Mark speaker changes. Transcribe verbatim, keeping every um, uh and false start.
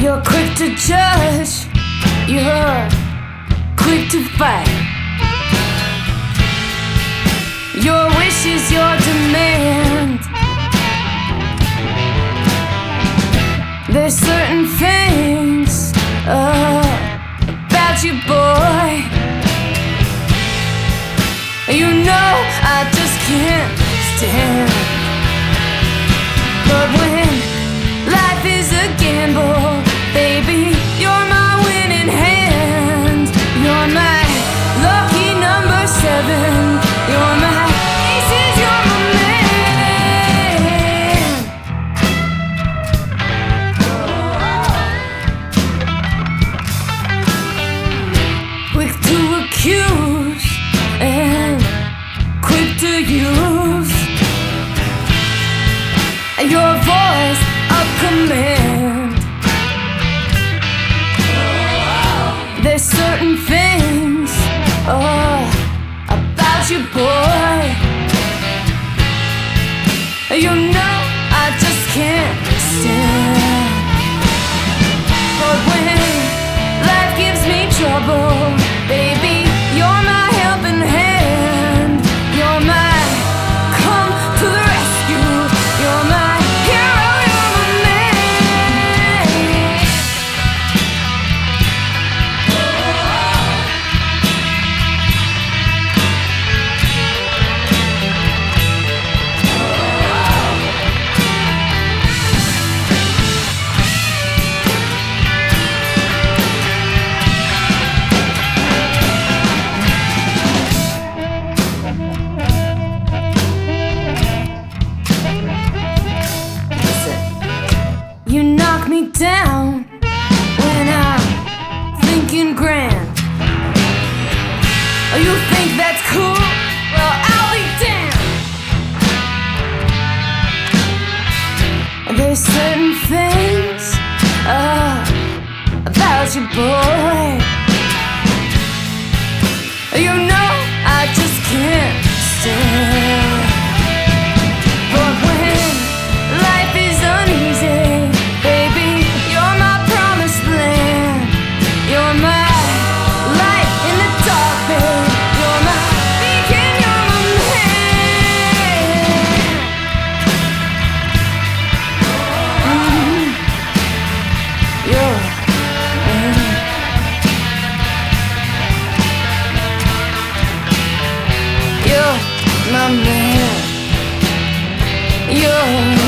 Speaker 1: You're quick to judge, you're quick to fight. Your wish is your demand. There's certain things uh, about you, boy. You know I just can't stand. But when life is a gamble, baby, you're my winning hand. You're my lucky number seven. You're my aces, you're my man. Quick to accuse and quick to use your voice of command. There's certain things oh, about you, boy. You know I just can't stand. But when life gives me trouble, baby, you're my helping hand. You're my come to the rescue. You're my hero, you're my man. You knock me down when I'm thinking grand. Oh, you think that's cool? Well, I'll be damned. There's certain things uh, about you, boy. You know I just can't stand. But when life is uneasy, baby, you're my promised land. You're my light in the dark, babe. You're my beacon, you're my man. Mm-hmm. You're my man. You're my man. You're